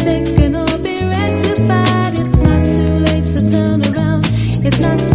mistaken or be rectified. It's not too late to turn around. It's not